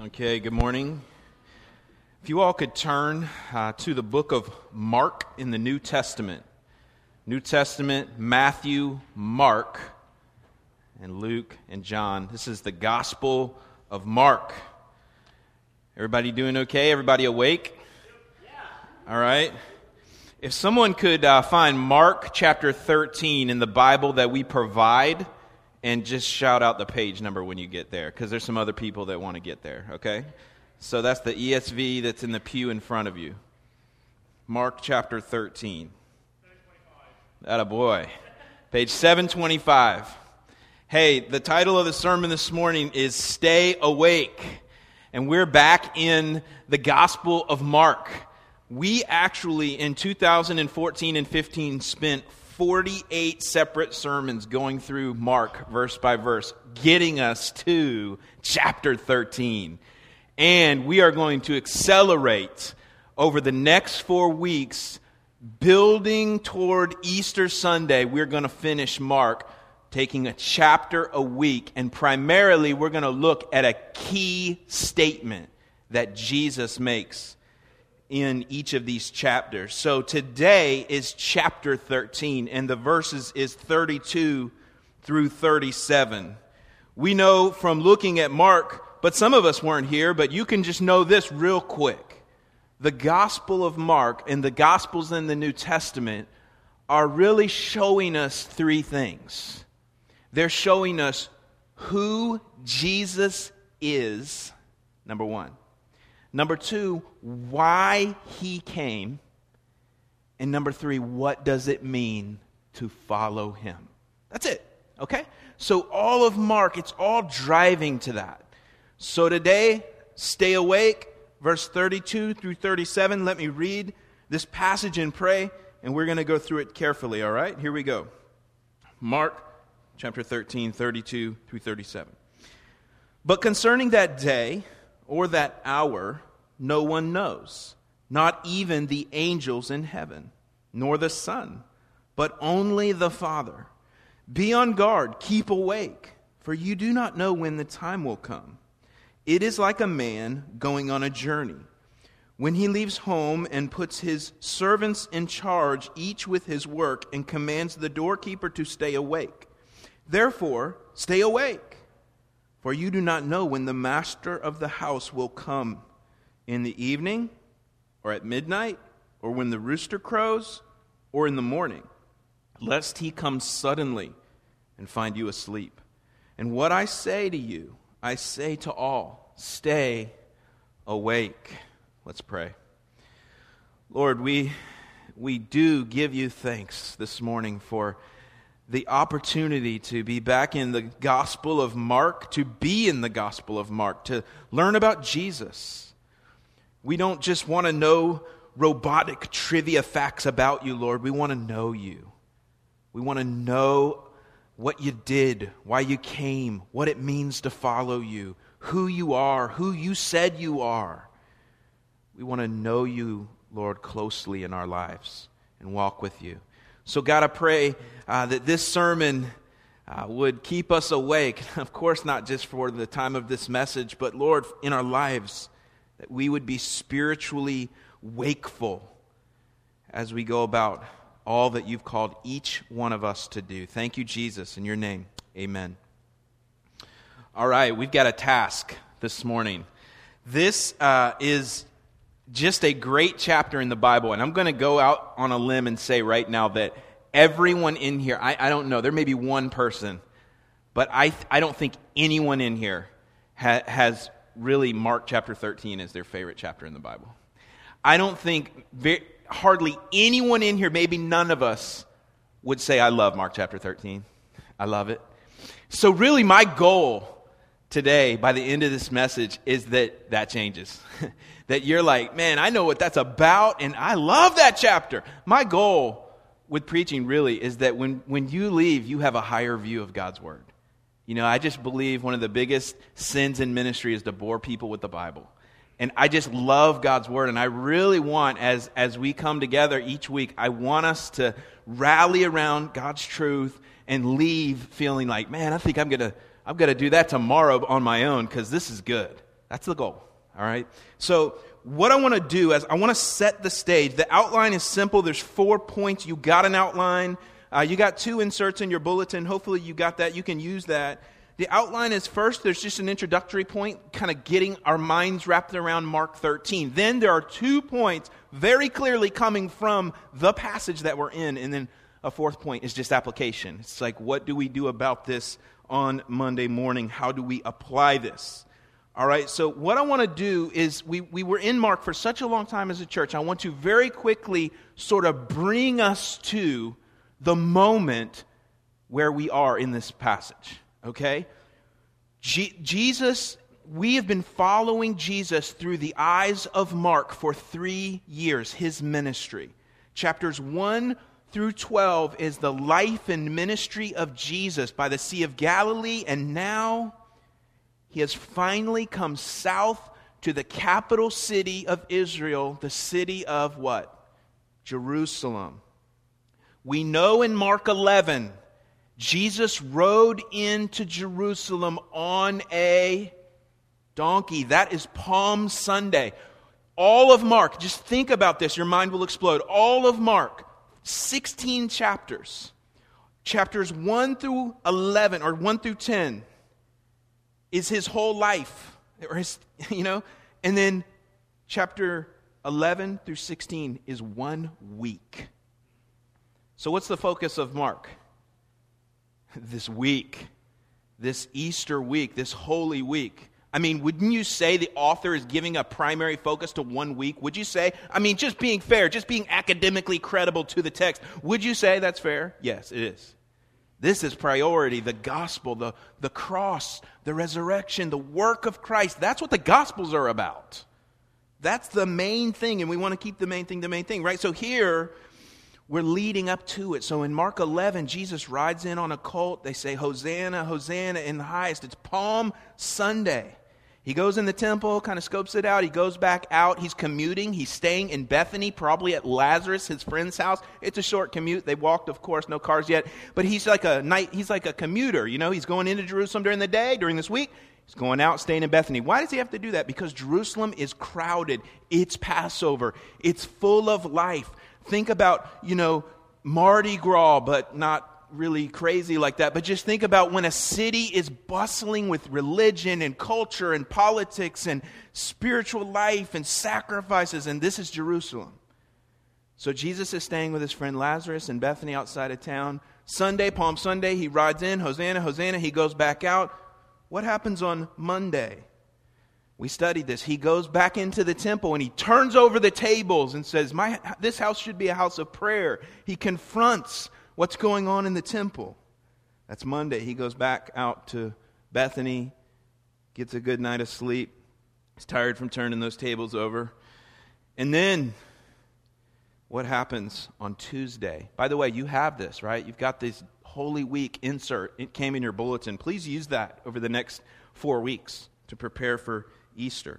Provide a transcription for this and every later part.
Okay, good morning. If you all could turn to the book of Mark in the New Testament. New Testament, Matthew, Mark, and Luke and John. This is the Gospel of Mark. Everybody doing okay? Everybody awake? All right. If someone could find Mark chapter 13 in the Bible that we provide, and just shout out the page number when you get there, because there's some other people that want to get there, okay? So that's the ESV that's in the pew in front of you. Mark chapter 13. 725. Attaboy. Page 725. Hey, the title of the sermon this morning is Stay Awake. And we're back in the Gospel of Mark. We actually, in 2014 and 15, spent 48 separate sermons going through Mark verse by verse, getting us to chapter 13. And we are going to accelerate over the next 4 weeks, building toward Easter Sunday. We're going to finish Mark, taking a chapter a week. And primarily, we're going to look at a key statement that Jesus makes in each of these chapters. So today is chapter 13, and the verses is 32 through 37. We know from looking at Mark, but some of us weren't here, but you can just know this real quick. The Gospel of Mark and the Gospels in the New Testament are really showing us three things. They're showing us who Jesus is, number one. Number two, why he came. And number three, what does it mean to follow him? That's it, okay? So all of Mark, it's all driving to that. So today, stay awake, verse 32 through 37. Let me read this passage and pray, and we're going to go through it carefully, all right? Here we go. Mark chapter 13, 32 through 37. But concerning that day, or that hour, no one knows, not even the angels in heaven, nor the Son, but only the Father. Be on guard, keep awake, for you do not know when the time will come. It is like a man going on a journey, when he leaves home and puts his servants in charge, each with his work, and commands the doorkeeper to stay awake. Therefore, stay awake. For you do not know when the master of the house will come, in the evening, or at midnight, or when the rooster crows, or in the morning, lest he come suddenly and find you asleep. And what I say to you, I say to all, stay awake. Let's pray. Lord, we do give you thanks this morning for the opportunity to be back in the Gospel of Mark, to be in the Gospel of Mark, to learn about Jesus. We don't just want to know robotic trivia facts about you, Lord. We want to know you. We want to know what you did, why you came, what it means to follow you, who you are, who you said you are. We want to know you, Lord, closely in our lives and walk with you. So God, I pray that this sermon would keep us awake. Of course, not just for the time of this message, but Lord, in our lives, that we would be spiritually wakeful as we go about all that you've called each one of us to do. Thank you, Jesus, in your name. Amen. All right, we've got a task this morning. This is just a great chapter in the Bible, and I'm going to go out on a limb and say right now that everyone in here, I don't know, there may be one person, but I don't think anyone in here has really Mark chapter 13 as their favorite chapter in the Bible. I don't think hardly anyone in here, maybe none of us, would say, I love Mark chapter 13. I love it. So really my goal today, by the end of this message, is that changes. That you're like, man, I know what that's about, and I love that chapter. My goal with preaching really is that when you leave, you have a higher view of God's Word. You know, I just believe one of the biggest sins in ministry is to bore people with the Bible. And I just love God's Word, and I really want, as we come together each week, I want us to rally around God's truth and leave feeling like, man, I think I'm going to do that tomorrow on my own because this is good. That's the goal, all right? So what I want to do is I want to set the stage. The outline is simple. There's 4 points. You got an outline. You got 2 inserts in your bulletin. Hopefully you got that. You can use that. The outline is first, there's just an introductory point, kind of getting our minds wrapped around Mark 13. Then there are 2 points very clearly coming from the passage that we're in. And then a 4th point is just application. It's like, what do we do about this on Monday morning? How do we apply this? All right, so what I want to do is, we were in Mark for such a long time as a church. I want to very quickly sort of bring us to the moment where we are in this passage. Okay? Jesus, we have been following Jesus through the eyes of Mark for 3 years, his ministry. Chapters 1 through 12 is the life and ministry of Jesus by the Sea of Galilee, and now he has finally come south to the capital city of Israel, the city of what? Jerusalem. We know in Mark 11, Jesus rode into Jerusalem on a donkey. That is Palm Sunday. All of Mark, just think about this, your mind will explode. All of Mark, 16 chapters. Chapters 1 through 11, or 1 through 10, is his whole life. Or his, and then chapter 11 through 16 is 1 week. So what's the focus of Mark? This week, this Easter week, this Holy Week. I mean, wouldn't you say the author is giving a primary focus to 1 week? Would you say, just being fair, just being academically credible to the text, would you say that's fair? Yes, it is. This is priority, the gospel, the cross, the resurrection, the work of Christ. That's what the Gospels are about. That's the main thing, and we want to keep the main thing, right? So here, we're leading up to it. So in Mark 11, Jesus rides in on a colt. They say, Hosanna, Hosanna in the highest. It's Palm Sunday. He goes in the temple, kind of scopes it out. He goes back out. He's commuting. He's staying in Bethany, probably at Lazarus, his friend's house. It's a short commute. They walked, of course, no cars yet. But he's like a commuter. He's going into Jerusalem during the day, during this week. He's going out, staying in Bethany. Why does he have to do that? Because Jerusalem is crowded. It's Passover. It's full of life. Think about, Mardi Gras, but not really crazy like that. But just think about when a city is bustling with religion and culture and politics and spiritual life and sacrifices, and this is Jerusalem. So Jesus is staying with his friend Lazarus in Bethany outside of town. Sunday, Palm Sunday, he rides in, Hosanna, Hosanna. He goes back out. What happens on Monday? We studied this. He goes back into the temple and he turns over the tables and says, this house should be a house of prayer. He confronts what's going on in the temple. That's Monday. He goes back out to Bethany, gets a good night of sleep. He's tired from turning those tables over. And then, what happens on Tuesday? By the way, you have this, right? You've got this Holy Week insert. It came in your bulletin. Please use that over the next 4 weeks to prepare for Easter.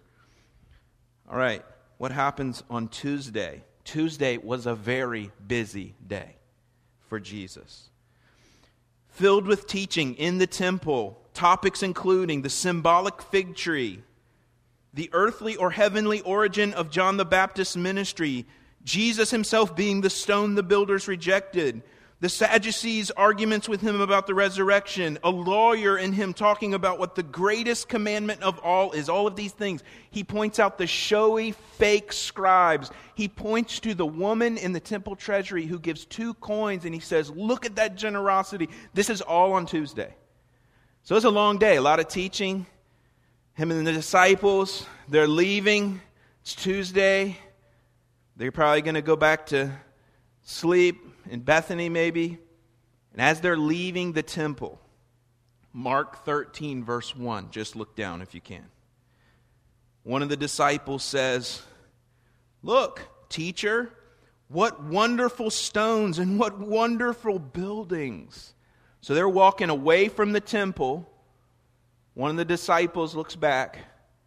All right, what happens on Tuesday? Tuesday was a very busy day for Jesus. Filled with teaching in the temple, topics including the symbolic fig tree, the earthly or heavenly origin of John the Baptist's ministry, Jesus himself being the stone the builders rejected, the Sadducees' arguments with him about the resurrection, a lawyer and him talking about what the greatest commandment of all is, all of these things. He points out the showy, fake scribes. He points to the woman in the temple treasury who gives 2 coins and he says, look at that generosity. This is all on Tuesday. So it's a long day, a lot of teaching. Him and the disciples, they're leaving. It's Tuesday. They're probably going to go back to sleep in Bethany maybe. And as they're leaving the temple, Mark 13 verse 1, just look down if you can. One of the disciples says, look, teacher, what wonderful stones and what wonderful buildings. So they're walking away from the temple. One of the disciples looks back.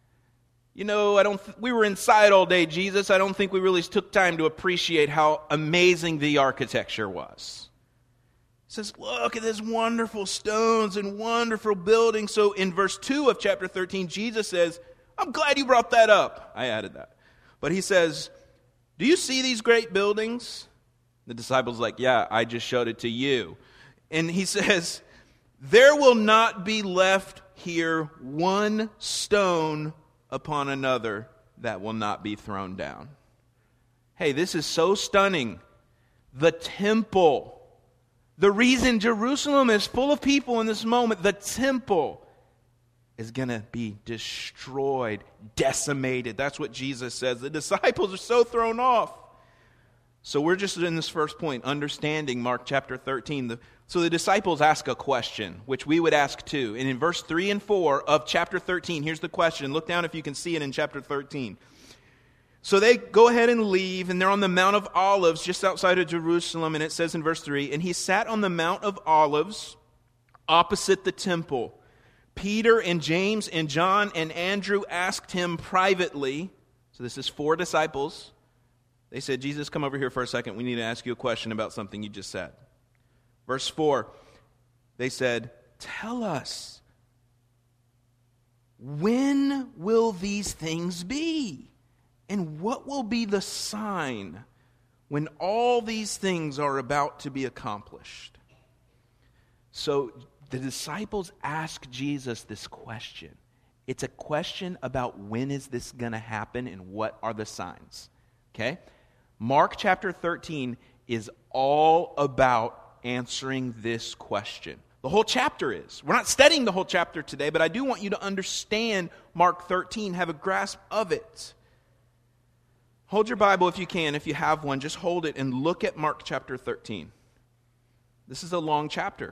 We were inside all day, Jesus. I don't think we really took time to appreciate how amazing the architecture was. He says, look at these wonderful stones and wonderful buildings. So in verse 2 of chapter 13, Jesus says, I'm glad you brought that up. I added that. But he says, do you see these great buildings? The disciples are like, yeah, I just showed it to you. And he says, there will not be left here one stone upon another that will not be thrown down. Hey, this is so stunning. The temple, the reason Jerusalem is full of people in this moment, the temple is going to be destroyed, decimated. That's what Jesus says. The disciples are so thrown off. So we're just in this first point, understanding Mark chapter 13. So the disciples ask a question, which we would ask too. And in verse 3 and 4 of chapter 13, here's the question. Look down if you can see it in chapter 13. So they go ahead and leave, and they're on the Mount of Olives just outside of Jerusalem. And it says in verse 3, and he sat on the Mount of Olives opposite the temple. Peter and James and John and Andrew asked him privately. So this is 4 disciples. They said, Jesus, come over here for a second. We need to ask you a question about something you just said. Verse 4, they said, tell us, when will these things be? And what will be the sign when all these things are about to be accomplished? So the disciples ask Jesus this question. It's a question about when is this going to happen and what are the signs. Okay? Mark chapter 13 is all about answering this question. The whole chapter is. We're not studying the whole chapter today, but I do want you to understand Mark 13, have a grasp of it. Hold your Bible if you can. If you have one, just hold it and look at Mark chapter 13. This is a long chapter.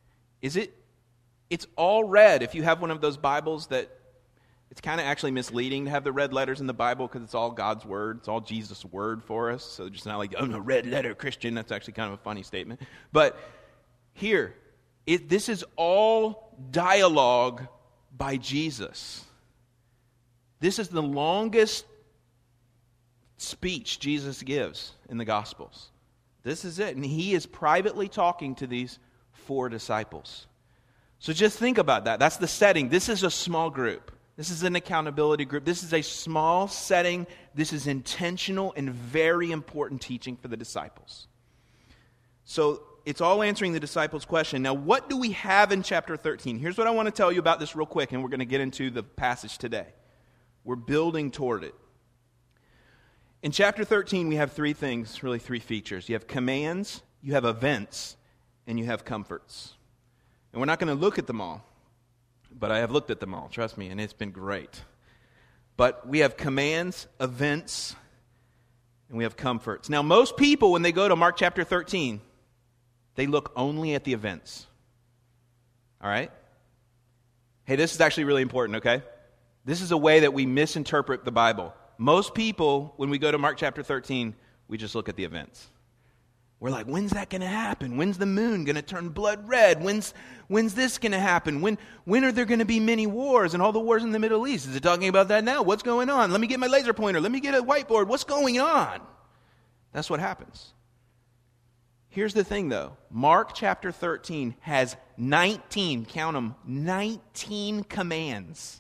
It's all red. If you have one of those Bibles that it's kind of actually misleading to have the red letters in the Bible because it's all God's Word. It's all Jesus' Word for us. So just not like, oh, no, red letter Christian. That's actually kind of a funny statement. But here, this is all dialogue by Jesus. This is the longest speech Jesus gives in the Gospels. This is it. And he is privately talking to these 4 disciples. So just think about that. That's the setting. This is a small group. This is an accountability group. This is a small setting. This is intentional and very important teaching for the disciples. So it's all answering the disciples' question. Now, what do we have in chapter 13? Here's what I want to tell you about this real quick, and we're going to get into the passage today. We're building toward it. In chapter 13, we have 3 things, really 3 features. You have commands, you have events, and you have comforts. And we're not going to look at them all, but I have looked at them all, trust me, and it's been great. But we have commands, events, and we have comforts. Now, most people, when they go to Mark chapter 13, they look only at the events. All right? Hey, this is actually really important, okay? This is a way that we misinterpret the Bible. Most people, when we go to Mark chapter 13, we just look at the events. We're like, when's that going to happen? When's the moon going to turn blood red? When's this going to happen? When are there going to be many wars and all the wars in the Middle East? Is it talking about that now? What's going on? Let me get my laser pointer. Let me get a whiteboard. What's going on? That's what happens. Here's the thing, though. Mark chapter 13 has 19, count them, 19 commands.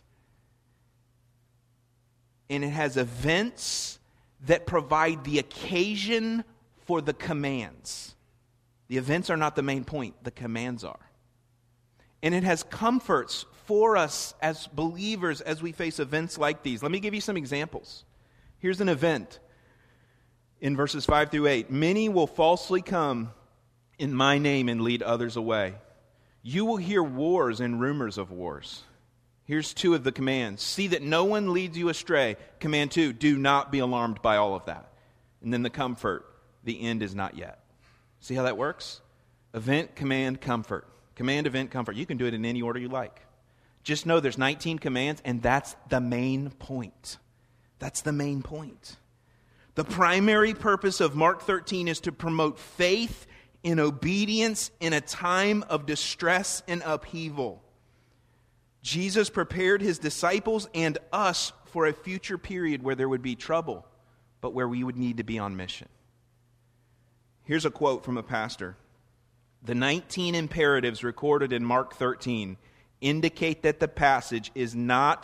And it has events that provide the occasion for the commands. The events are not the main point. The commands are. And it has comforts for us as believers as we face events like these. Let me give you some examples. Here's an event in verses 5 through 8. Many will falsely come in my name and lead others away. You will hear wars and rumors of wars. Here's 2 of the commands. See that no one leads you astray. Command 2, do not be alarmed by all of that. And then the comfort. The end is not yet. See how that works? Event, command, comfort. Command, event, comfort. You can do it in any order you like. Just know there's 19 commands, and that's the main point. That's the main point. The primary purpose of Mark 13 is to promote faith in obedience in a time of distress and upheaval. Jesus prepared his disciples and us for a future period where there would be trouble, but where we would need to be on mission. Here's a quote from a pastor. The 19 imperatives recorded in Mark 13 indicate that the passage is not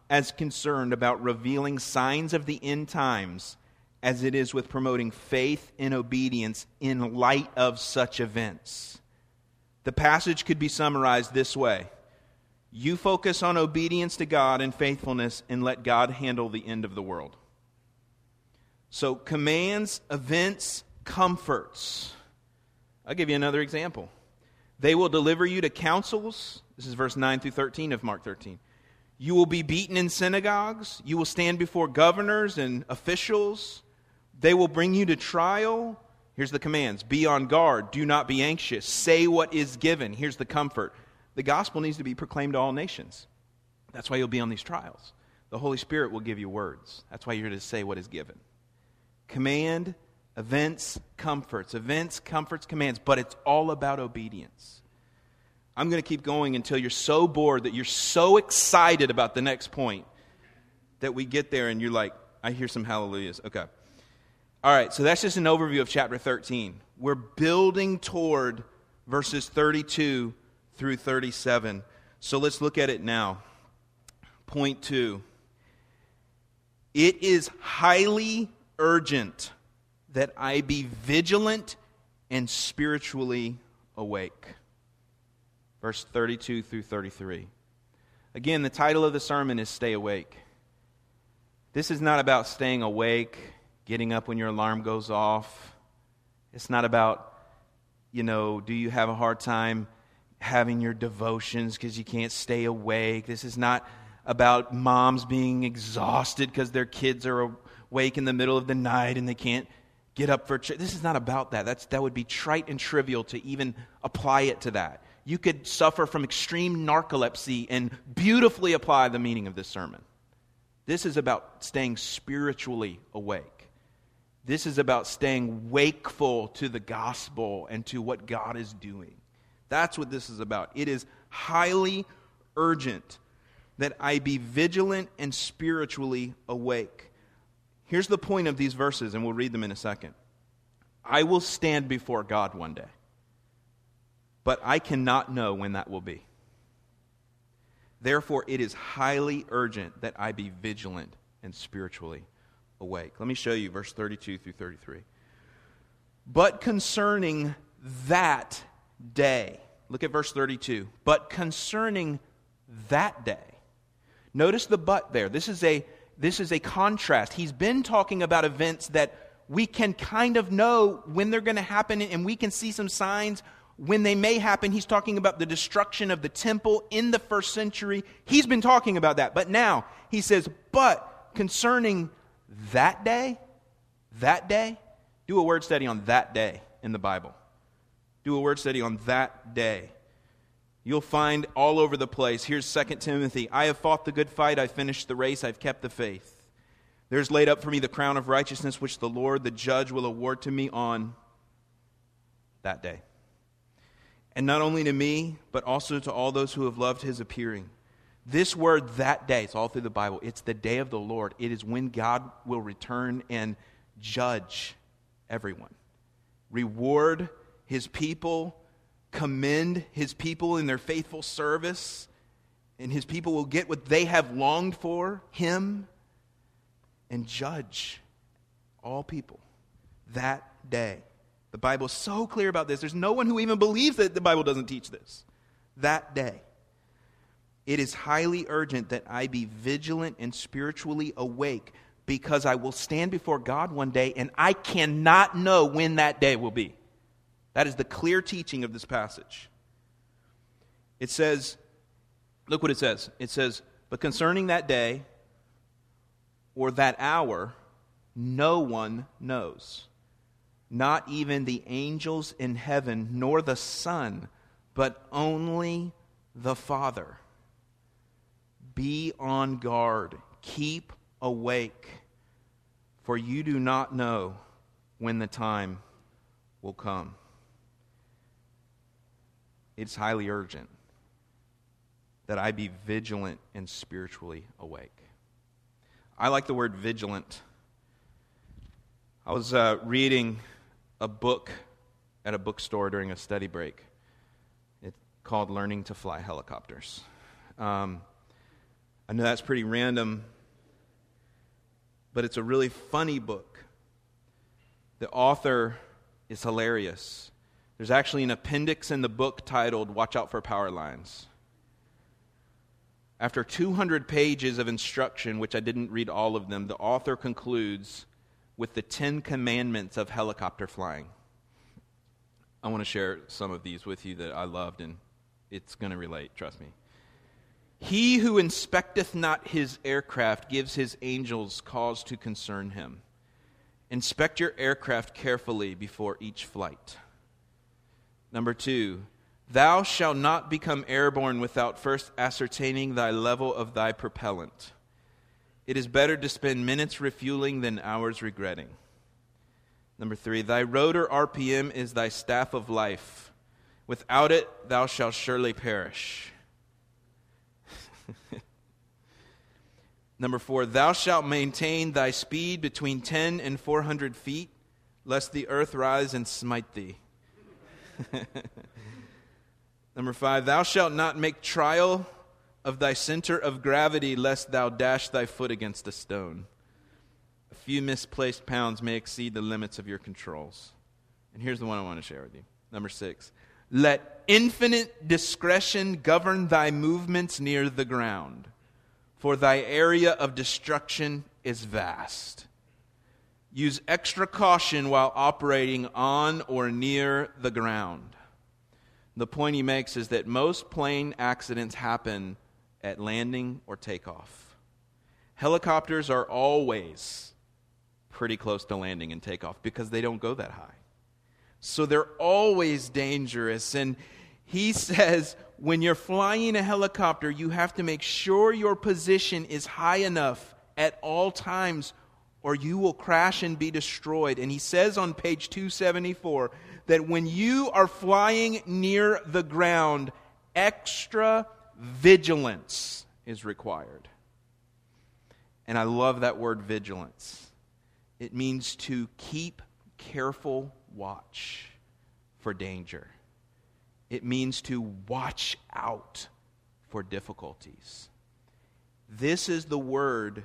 as concerned about revealing signs of the end times as it is with promoting faith and obedience in light of such events. The passage could be summarized this way: you focus on obedience to God and faithfulness, and let God handle the end of the world. So, commands, events, comforts. I'll give you another example. They will deliver you to councils. This is verse 9 through 13 of Mark 13. You will be beaten in synagogues. You will stand before governors and officials. They will bring you to trial. Here's the commands. Be on guard. Do not be anxious. Say what is given. Here's the comfort. The gospel needs to be proclaimed to all nations. That's why you'll be on these trials. The Holy Spirit will give you words. That's why you're to say what is given. Command, events, comforts. Events, comforts, commands. But it's all about obedience. I'm going to keep going until you're so bored that you're so excited about the next point that we get there and you're like, I hear some hallelujahs. Okay. All right, so that's just an overview of chapter 13. We're building toward verses 32 through 37. So let's look at it now. Point 2. It is highly urgent that I be vigilant and spiritually awake. Verse 32 through 33. Again, the title of the sermon is Stay Awake. This is not about staying awake, getting up when your alarm goes off. It's not about, do you have a hard time having your devotions because you can't stay awake. This is not about moms being exhausted because their kids are awake in the middle of the night and they can't get up for church. This is not about that. That would be trite and trivial to even apply it to that. You could suffer from extreme narcolepsy and beautifully apply the meaning of this sermon. This is about staying spiritually awake. This is about staying wakeful to the gospel and to what God is doing. That's what this is about. It is highly urgent that I be vigilant and spiritually awake. Here's the point of these verses, and we'll read them in a second. I will stand before God one day, but I cannot know when that will be. Therefore, it is highly urgent that I be vigilant and spiritually awake. Let me show you verse 32 through 33. But concerning that day, look at verse 32. But concerning that day. Notice the but there. This is a contrast. He's been talking about events that we can kind of know when they're going to happen, and we can see some signs when they may happen. He's talking about the destruction of the temple in the first century. He's been talking about that. But now he says, but concerning that day, do a word study on that day in the Bible. Do a word study on that day. You'll find all over the place. Here's 2 Timothy. I have fought the good fight. I've finished the race. I've kept the faith. There's laid up for me the crown of righteousness, which the Lord, the judge, will award to me on that day. And not only to me, but also to all those who have loved his appearing. This word, that day, it's all through the Bible. It's the day of the Lord. It is when God will return and judge everyone. Reward his people, commend his people in their faithful service, and his people will get what they have longed for, him, and judge all people that day. The Bible is so clear about this. There's no one who even believes that the Bible doesn't teach this. That day. It is highly urgent that I be vigilant and spiritually awake, because I will stand before God one day and I cannot know when that day will be. That is the clear teaching of this passage. It says, look what it says. It says, but concerning that day or that hour, no one knows. Not even the angels in heaven, nor the Son, but only the Father. Be on guard. Keep awake, for you do not know when the time will come. It's highly urgent that I be vigilant and spiritually awake. I like the word vigilant. I was reading a book at a bookstore during a study break. It's called Learning to Fly Helicopters. I know that's pretty random, but it's a really funny book. The author is hilarious. There's actually an appendix in the book titled Watch Out for Power Lines. After 200 pages of instruction, which I didn't read all of them, the author concludes with the 10 commandments of helicopter flying. I want to share some of these with you that I loved, and it's going to relate, trust me. He who inspecteth not his aircraft gives his angels cause to concern him. Inspect your aircraft carefully before each flight. Number 2, thou shalt not become airborne without first ascertaining thy level of thy propellant. It is better to spend minutes refueling than hours regretting. Number 3, thy rotor RPM is thy staff of life. Without it, thou shalt surely perish. Number 4, thou shalt maintain thy speed between 10 and 400 feet, lest the earth rise and smite thee. Number 5, thou shalt not make trial of thy center of gravity, lest thou dash thy foot against a stone. A few misplaced pounds may exceed the limits of your controls. And here's the one I want to share with you. Number 6, let infinite discretion govern thy movements near the ground, for thy area of destruction is vast. Use extra caution while operating on or near the ground. The point he makes is that most plane accidents happen at landing or takeoff. Helicopters are always pretty close to landing and takeoff because they don't go that high. So they're always dangerous. And he says when you're flying a helicopter, you have to make sure your position is high enough at all times or you will crash and be destroyed. And he says on page 274 that when you are flying near the ground, extra vigilance is required. And I love that word vigilance. It means to keep careful watch for danger. It means to watch out for difficulties. This is the word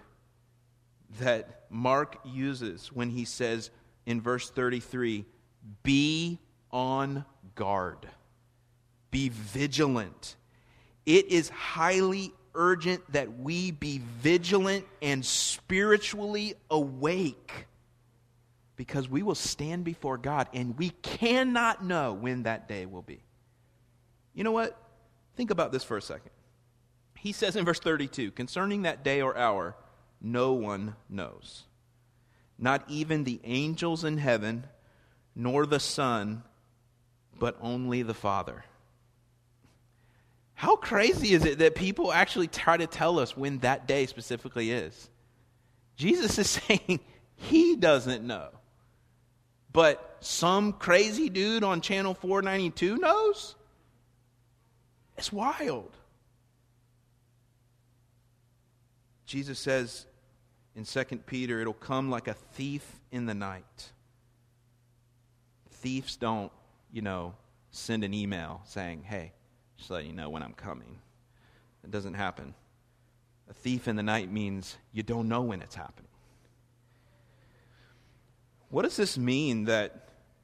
that Mark uses when he says in verse 33, be on guard. Be vigilant. It is highly urgent that we be vigilant and spiritually awake because we will stand before God and we cannot know when that day will be. You know what? Think about this for a second. He says in verse 32, concerning that day or hour, no one knows. Not even the angels in heaven, nor the Son, but only the Father. How crazy is it that people actually try to tell us when that day specifically is? Jesus is saying he doesn't know. But some crazy dude on channel 492 knows? It's wild. Jesus says in 2 Peter, it'll come like a thief in the night. Thieves don't, send an email saying, hey, just let you know when I'm coming. It doesn't happen. A thief in the night means you don't know when it's happening. What does this mean that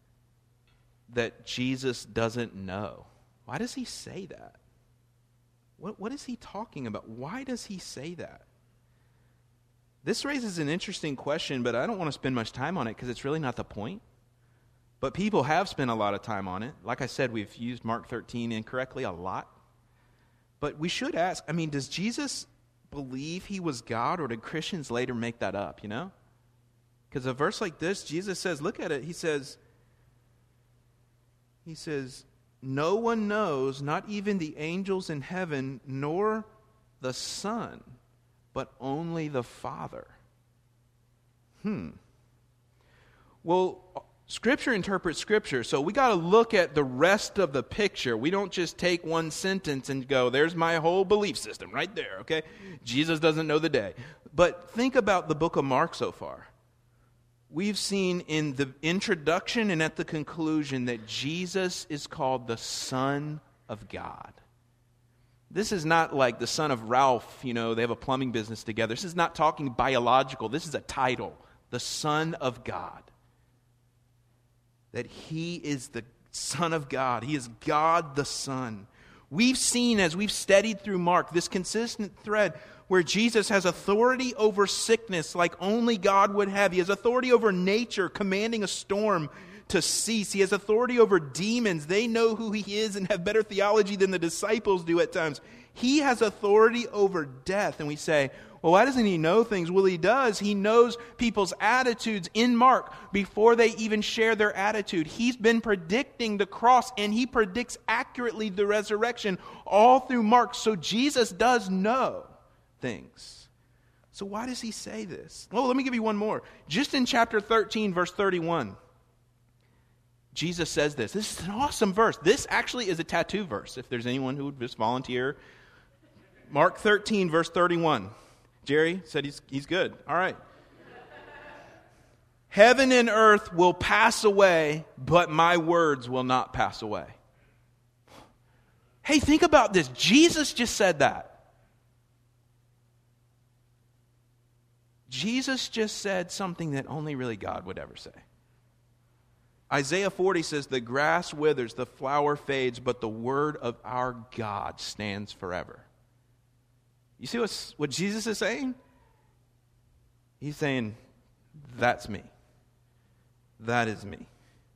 Jesus doesn't know? Why does he say that? What is he talking about? Why does he say that? This raises an interesting question, but I don't want to spend much time on it because it's really not the point. But people have spent a lot of time on it. Like I said, we've used Mark 13 incorrectly a lot. But we should ask, does Jesus believe he was God, or did Christians later make that up, Because a verse like this, Jesus says, look at it, he says, no one knows, not even the angels in heaven, nor the Son, but only the Father. Well, Scripture interprets Scripture, so we got to look at the rest of the picture. We don't just take one sentence and go, there's my whole belief system right there, okay? Jesus doesn't know the day. But think about the book of Mark so far. We've seen in the introduction and at the conclusion that Jesus is called the Son of God. This is not like the son of Ralph, they have a plumbing business together. This is not talking biological. This is a title, the Son of God. That he is the Son of God. He is God the Son. We've seen, as we've studied through Mark, this consistent thread where Jesus has authority over sickness like only God would have. He has authority over nature, commanding a storm to cease. He has authority over demons. They know who he is and have better theology than the disciples do at times. He has authority over death. And we say, well, why doesn't he know things? Well, he does. He knows people's attitudes in Mark before they even share their attitude. He's been predicting the cross, and he predicts accurately the resurrection all through Mark. So Jesus does know things. So why does he say this? Well, let me give you one more. Just in chapter 13, verse 31, Jesus says this. This is an awesome verse. This actually is a tattoo verse, if there's anyone who would just volunteer. Mark 13, verse 31. Jerry said he's good. All right. Heaven and earth will pass away, but my words will not pass away. Hey, think about this. Jesus just said that. Jesus just said something that only really God would ever say. Isaiah 40 says, the grass withers, the flower fades, but the word of our God stands forever. You see what Jesus is saying? He's saying, that's me. That is me.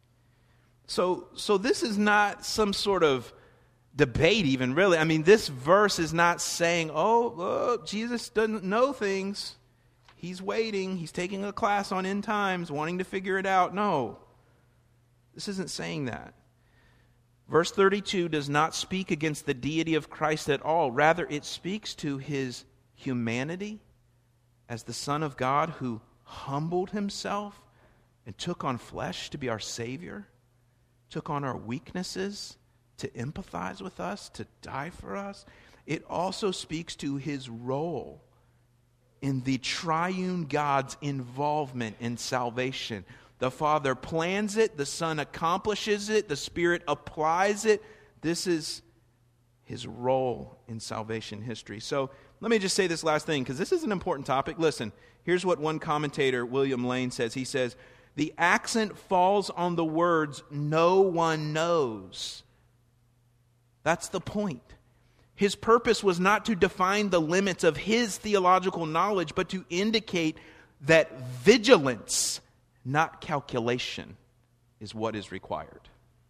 So this is not some sort of debate even, really. I mean, this verse is not saying, Jesus doesn't know things. He's waiting. He's taking a class on end times, wanting to figure it out. No. This isn't saying that. Verse 32 does not speak against the deity of Christ at all. Rather, it speaks to his humanity as the Son of God who humbled himself and took on flesh to be our Savior, took on our weaknesses to empathize with us, to die for us. It also speaks to his role in the triune God's involvement in salvation. The Father plans it, the Son accomplishes it, the Spirit applies it. This is his role in salvation history. So let me just say this last thing, because this is an important topic. Listen, here's what one commentator, William Lane, says. He says, the accent falls on the words, no one knows. That's the point. His purpose was not to define the limits of his theological knowledge, but to indicate that vigilance, not calculation, is what is required.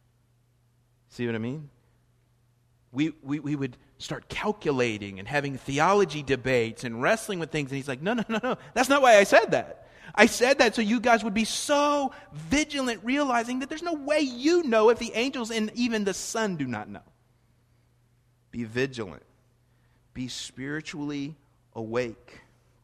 See what I mean? We would start calculating and having theology debates and wrestling with things, and he's like, no. That's not why I said that. I said that so you guys would be so vigilant, realizing that there's no way you know if the angels and even the Son do not know. Be vigilant. Be spiritually awake.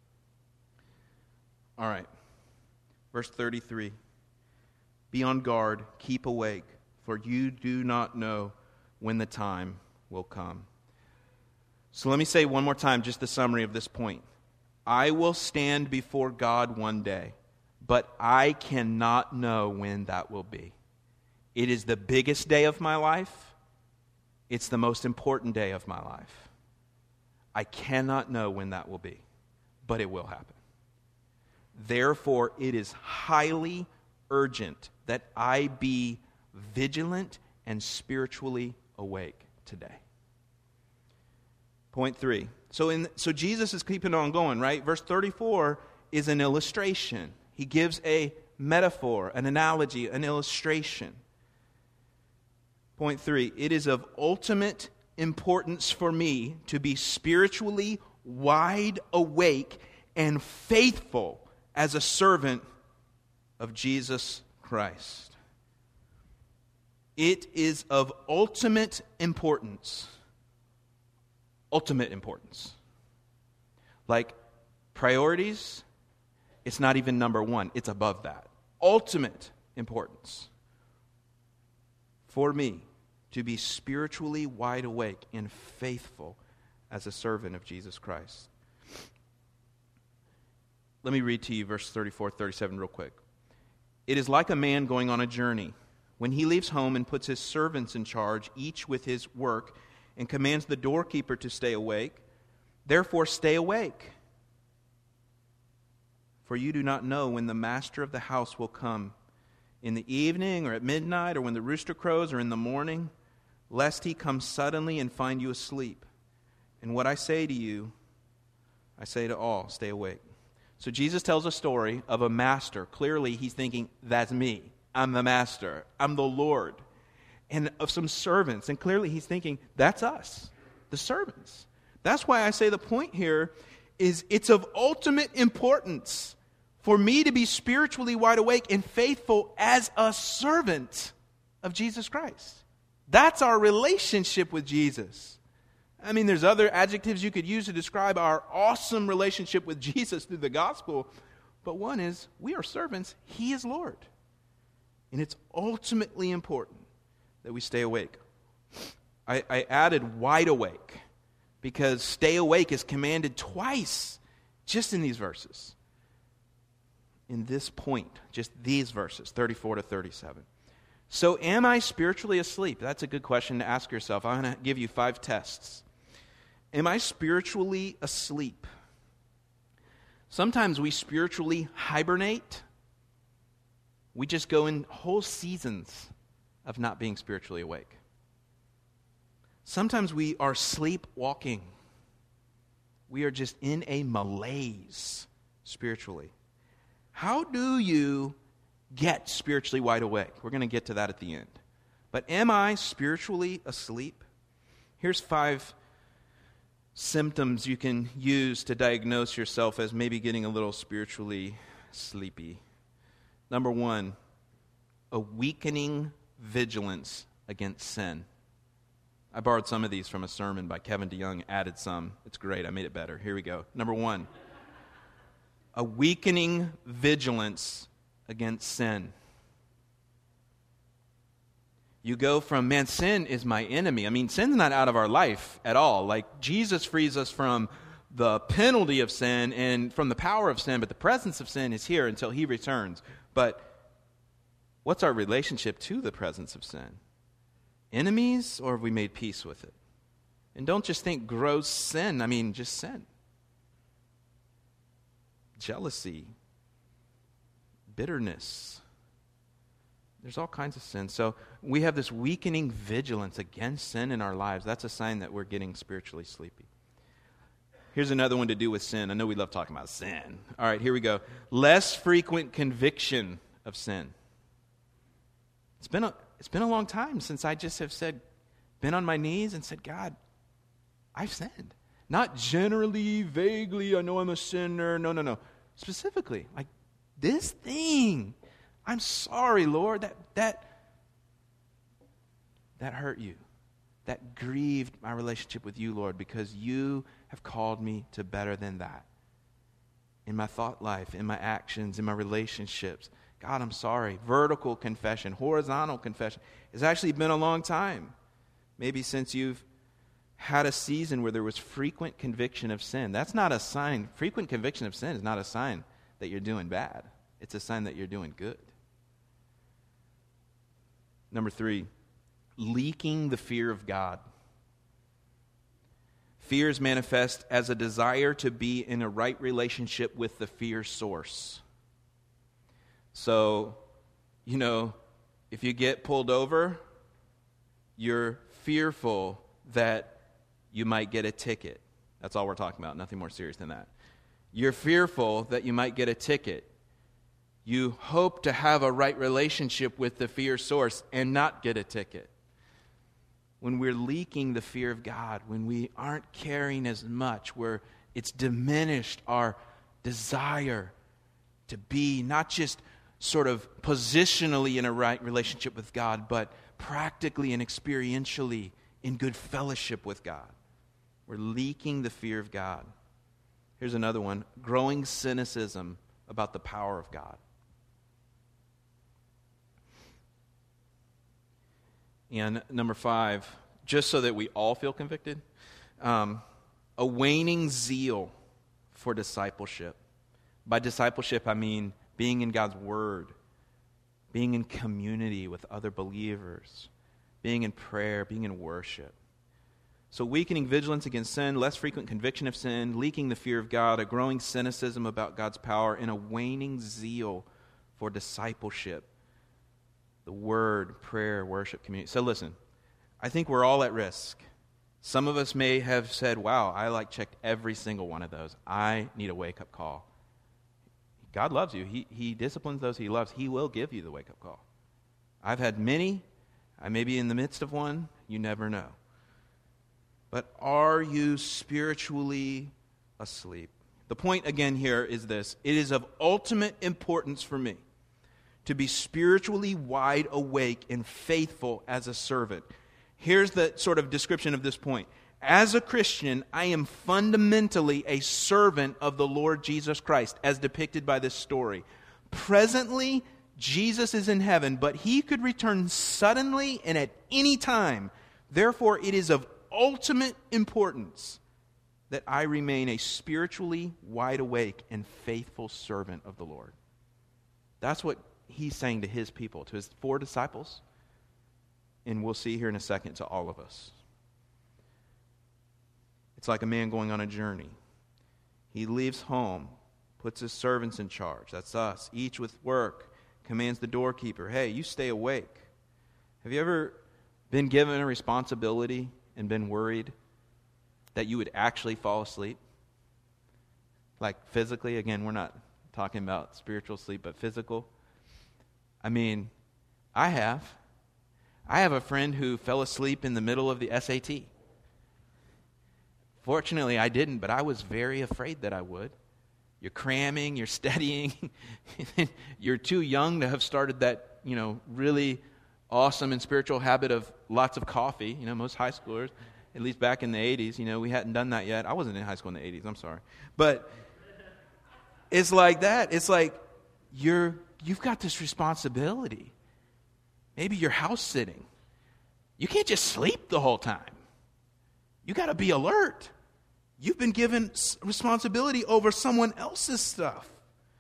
All right. Verse 33. Be on guard, keep awake, for you do not know when the time will come. So let me say one more time just the summary of this point. I will stand before God one day, but I cannot know when that will be. It is the biggest day of my life. It's the most important day of my life. I cannot know when that will be, but it will happen. Therefore, it is highly urgent that I be vigilant and spiritually awake today. Point 3. So Jesus is keeping on going, right? Verse 34 is an illustration. He gives a metaphor, an analogy, an illustration. Point 3, it is of ultimate importance for me to be spiritually wide awake and faithful as a servant of Jesus Christ. It is of ultimate importance. Ultimate importance. Like priorities, it's not even number one. It's above that. Ultimate importance for me to be spiritually wide awake and faithful as a servant of Jesus Christ. Let me read to you verse 34, 37 real quick. It is like a man going on a journey when he leaves home and puts his servants in charge, each with his work, and commands the doorkeeper to stay awake. Therefore stay awake, for you do not know when the master of the house will come, in the evening or at midnight or when the rooster crows or in the morning, lest he come suddenly and find you asleep. And what I say to you, I say to all, stay awake. So Jesus tells a story of a master. Clearly he's thinking, that's me. I'm the master. I'm the Lord. And of some servants. And clearly he's thinking, that's us, the servants. That's why I say the point here is it's of ultimate importance for me to be spiritually wide awake and faithful as a servant of Jesus Christ. That's our relationship with Jesus. I mean, there's other adjectives you could use to describe our awesome relationship with Jesus through the gospel, but one is we are servants, He is Lord. And it's ultimately important that we stay awake. I added wide awake because stay awake is commanded twice just in these verses. In this point, just these verses, 34 to 37. So am I spiritually asleep? That's a good question to ask yourself. I'm going to give you 5 tests. Am I spiritually asleep? Sometimes we spiritually hibernate. We just go in whole seasons of not being spiritually awake. Sometimes we are sleepwalking. We are just in a malaise spiritually. How do you get spiritually wide awake? We're going to get to that at the end. But am I spiritually asleep? Here's 5 symptoms you can use to diagnose yourself as maybe getting a little spiritually sleepy. Number 1, a weakening vigilance against sin. I borrowed some of these from a sermon by Kevin DeYoung, added some. It's great, I made it better. Here we go. Number 1, a weakening vigilance against sin. You go from, man, sin is my enemy. I mean, sin's not out of our life at all. Like, Jesus frees us from the penalty of sin and from the power of sin, but the presence of sin is here until He returns. But what's our relationship to the presence of sin? Enemies, or have we made peace with it? And don't just think gross sin. I mean, just sin. Jealousy, bitterness. There's all kinds of sin. So we have this weakening vigilance against sin in our lives. That's a sign that we're getting spiritually sleepy. Here's another one to do with sin. I know we love talking about sin. All right, here we go. Less frequent conviction of sin. It's been a long time since I just have been on my knees and said, God, I've sinned. Not generally, vaguely, I know I'm a sinner. No. Specifically, like this thing. I'm sorry, Lord, that hurt you. That grieved my relationship with you, Lord, because you have called me to better than that. In my thought life, in my actions, in my relationships. God, I'm sorry. Vertical confession, horizontal confession. It's actually been a long time. Maybe since you've had a season where there was frequent conviction of sin. That's not a sign. Frequent conviction of sin is not a sign that you're doing bad. It's a sign that you're doing good. Number 3, leaking the fear of God. Fear is manifest as a desire to be in a right relationship with the fear source. So, if you get pulled over, you're fearful that you might get a ticket. That's all we're talking about, nothing more serious than that. You're fearful that you might get a ticket. You hope to have a right relationship with the fear source and not get a ticket. When we're leaking the fear of God, when we aren't caring as much, where it's diminished our desire to be not just sort of positionally in a right relationship with God, but practically and experientially in good fellowship with God. We're leaking the fear of God. Here's another one, growing cynicism about the power of God. And number 5, just so that we all feel convicted, a waning zeal for discipleship. By discipleship, I mean being in God's Word, being in community with other believers, being in prayer, being in worship. So weakening vigilance against sin, less frequent conviction of sin, leaking the fear of God, a growing cynicism about God's power, and a waning zeal for discipleship, the word, prayer, worship, community. So listen, I think we're all at risk. Some of us may have said, wow, I checked every single one of those. I need a wake-up call. God loves you. He disciplines those He loves. He will give you the wake-up call. I've had many. I may be in the midst of one. You never know. But are you spiritually asleep? The point again here is this. It is of ultimate importance for me to be spiritually wide awake and faithful as a servant. Here's the sort of description of this point. As a Christian, I am fundamentally a servant of the Lord Jesus Christ, as depicted by this story. Presently, Jesus is in heaven, but He could return suddenly and at any time. Therefore, it is of ultimate importance that I remain a spiritually wide awake and faithful servant of the Lord. That's what He's saying to His people, to His 4 disciples, and we'll see here in a second, to all of us. It's like a man going on a journey. He leaves home, puts his servants in charge, that's us, each with work, commands the doorkeeper, hey, you stay awake. Have you ever been given a responsibility and been worried that you would actually fall asleep? Like physically, again, we're not talking about spiritual sleep, but physical. I mean, I have a friend who fell asleep in the middle of the SAT. Fortunately, I didn't, but I was very afraid that I would. You're cramming, you're studying. You're too young to have started that, really awesome and spiritual habit of lots of coffee. Most high schoolers, at least back in the 80s, we hadn't done that yet. I wasn't in high school in the 80s, I'm sorry. But it's like that. It's like you've got this responsibility. Maybe you're house sitting. You can't just sleep the whole time. You got to be alert. You've been given responsibility over someone else's stuff.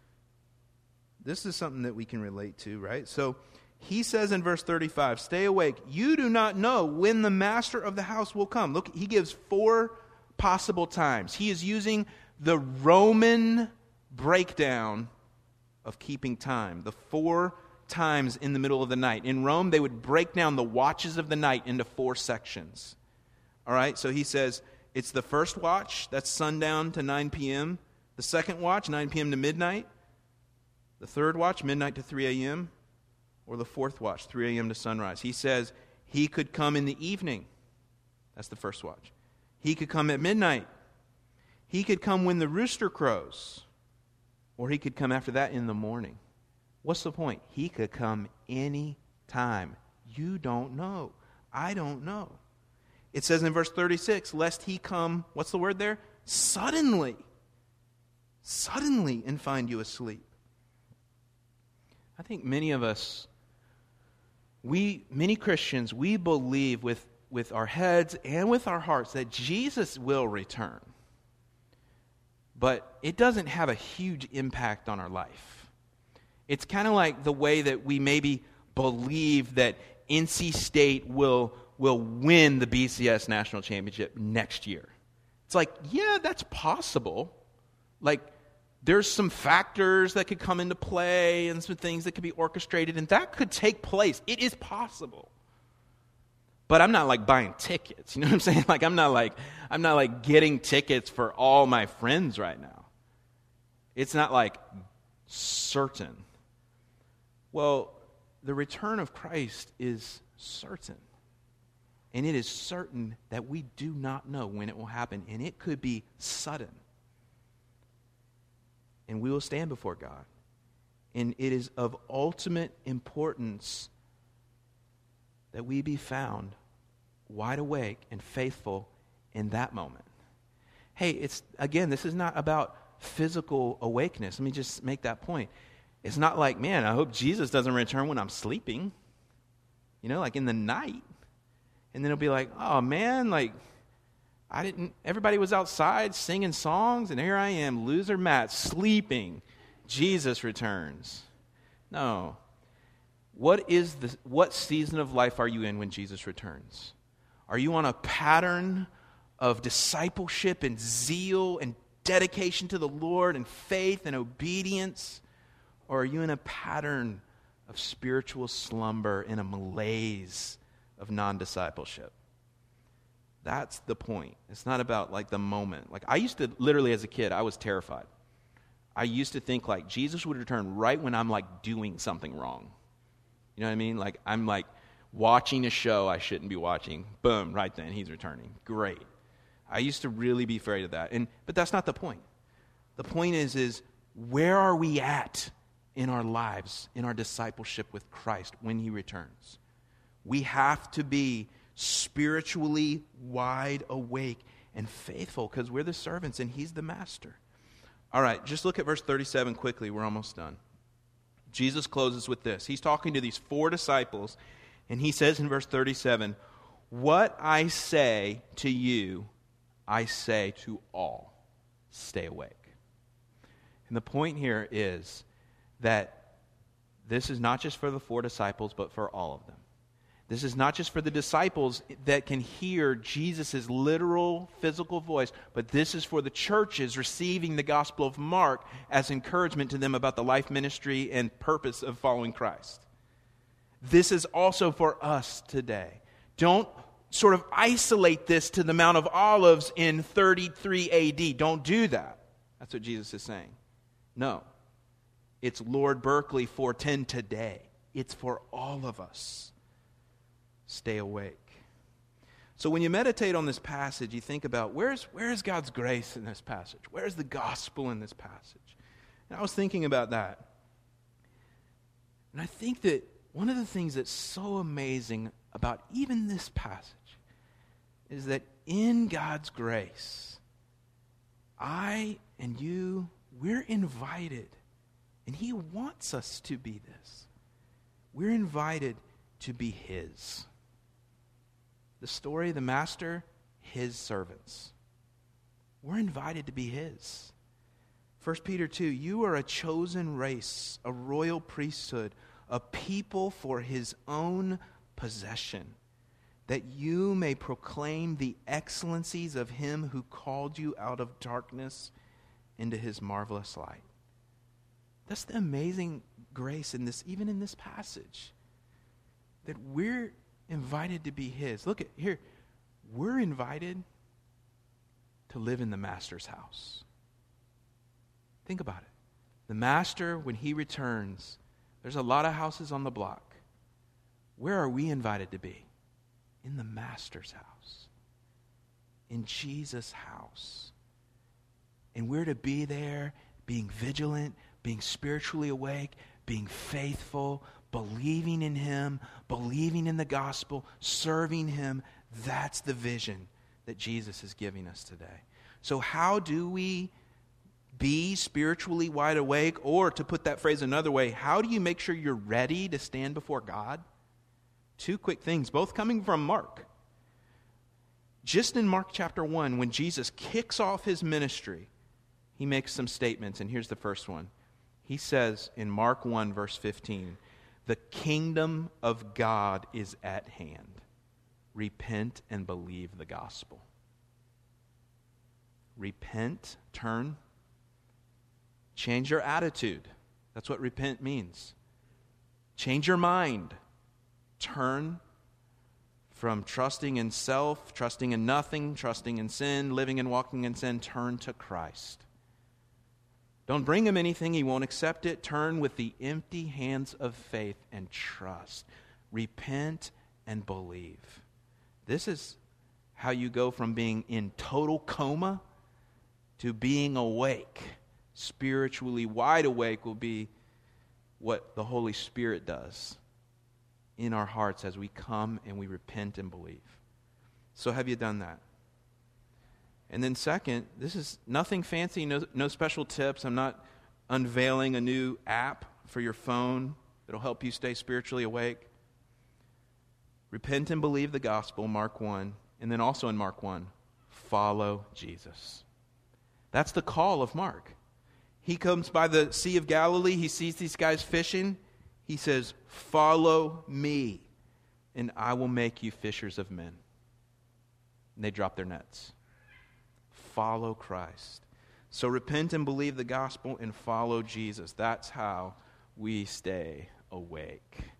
This is something that we can relate to, right? So he says in verse 35, stay awake. You do not know when the master of the house will come. Look, he gives 4 possible times. He is using the Roman breakdown of keeping time, the 4 times in the middle of the night. In Rome, they would break down the watches of the night into 4 sections. All right, so he says it's the first watch, that's sundown to 9 p.m. The second watch, 9 p.m. to midnight. The third watch, midnight to 3 a.m. Or the fourth watch, 3 a.m. to sunrise. He says he could come in the evening. That's the first watch. He could come at midnight. He could come when the rooster crows. Or he could come after that in the morning. What's the point? He could come any time. You don't know. I don't know. It says in verse 36, lest he come, what's the word there? Suddenly. Suddenly and find you asleep. I think many of us, many Christians, we believe with our heads and with our hearts that Jesus will return. But it doesn't have a huge impact on our life. It's kind of like the way that we maybe believe that NC State will win the BCS National Championship next year. It's like, yeah, that's possible. Like, there's some factors that could come into play and some things that could be orchestrated, and that could take place. It is possible. But I'm not buying tickets. You know what I'm saying? I'm not getting tickets for all my friends right now. It's not certain. Well, the return of Christ is certain. And it is certain that we do not know when it will happen. And it could be sudden. And we will stand before God. And it is of ultimate importance that we be found wide awake and faithful in that moment. Hey, this is not about physical awakeness. Let me just make that point. It's not like, man, I hope Jesus doesn't return when I'm sleeping. In the night. And then it'll be like, oh man, everybody was outside singing songs, and here I am, loser Matt, sleeping. Jesus returns. No. What season of life are you in when Jesus returns? Are you on a pattern of discipleship and zeal and dedication to the Lord and faith and obedience? Or are you in a pattern of spiritual slumber, in a malaise of non-discipleship? That's the point. It's not about like the moment. Like I used to, literally as a kid, I was terrified. I used to think like Jesus would return right when I'm like doing something wrong. You know what I mean? Like I'm like watching a show I shouldn't be watching. Boom, right then he's returning. Great. I used to really be afraid of that. But that's not the point. The point is where are we at in our lives, in our discipleship with Christ when he returns? We have to be spiritually wide awake and faithful because we're the servants and he's the master. All right, just look at verse 37 quickly. We're almost done. Jesus closes with this. He's talking to these 4 disciples, and he says in verse 37, "What I say to you, I say to all, stay awake." And the point here is that this is not just for the 4 disciples, but for all of them. This is not just for the disciples that can hear Jesus' literal physical voice, but this is for the churches receiving the Gospel of Mark as encouragement to them about the life, ministry, and purpose of following Christ. This is also for us today. Don't sort of isolate this to the Mount of Olives in 33 AD. Don't do that. That's what Jesus is saying. No. It's Lord Berkeley 410 today. It's for all of us. Stay awake. So when you meditate on this passage, you think about where is God's grace in this passage? Where is the gospel in this passage? And I was thinking about that. And I think that one of the things that's so amazing about even this passage is that in God's grace, I and you, we're invited. And he wants us to be this. We're invited to be his. The story of the master, his servants. We're invited to be his. 1 Peter 2, you are a chosen race, a royal priesthood, a people for his own possession, that you may proclaim the excellencies of him who called you out of darkness into his marvelous light. That's the amazing grace in this, even in this passage, that we're invited to be his. Look at here. We're invited to live in the master's house. Think about it. The master, when he returns, there's a lot of houses on the block. Where are we invited to be? In the master's house. In Jesus' house. And we're to be there, being vigilant, being spiritually awake, being faithful, believing in him, believing in the gospel, serving him. That's the vision that Jesus is giving us today. So how do we be spiritually wide awake? Or to put that phrase another way, how do you make sure you're ready to stand before God? 2 quick things, both coming from Mark. Just in Mark chapter 1, when Jesus kicks off his ministry, he makes some statements, and here's the first one. He says in Mark 1, verse 15, the kingdom of God is at hand. Repent and believe the gospel. Repent, turn, change your attitude. That's what repent means. Change your mind. Turn from trusting in self, trusting in nothing, trusting in sin, living and walking in sin. Turn to Christ. Don't bring him anything, he won't accept it. Turn with the empty hands of faith and trust. Repent and believe. This is how you go from being in total coma to being awake. Spiritually wide awake will be what the Holy Spirit does in our hearts as we come and we repent and believe. So have you done that? And then second, this is nothing fancy, no special tips. I'm not unveiling a new app for your phone that'll help you stay spiritually awake. Repent and believe the gospel, Mark 1. And then also in Mark 1, follow Jesus. That's the call of Mark. He comes by the Sea of Galilee. He sees these guys fishing. He says, follow me, and I will make you fishers of men. And they drop their nets. follow Christ. So repent and believe the gospel and follow Jesus. That's how we stay awake.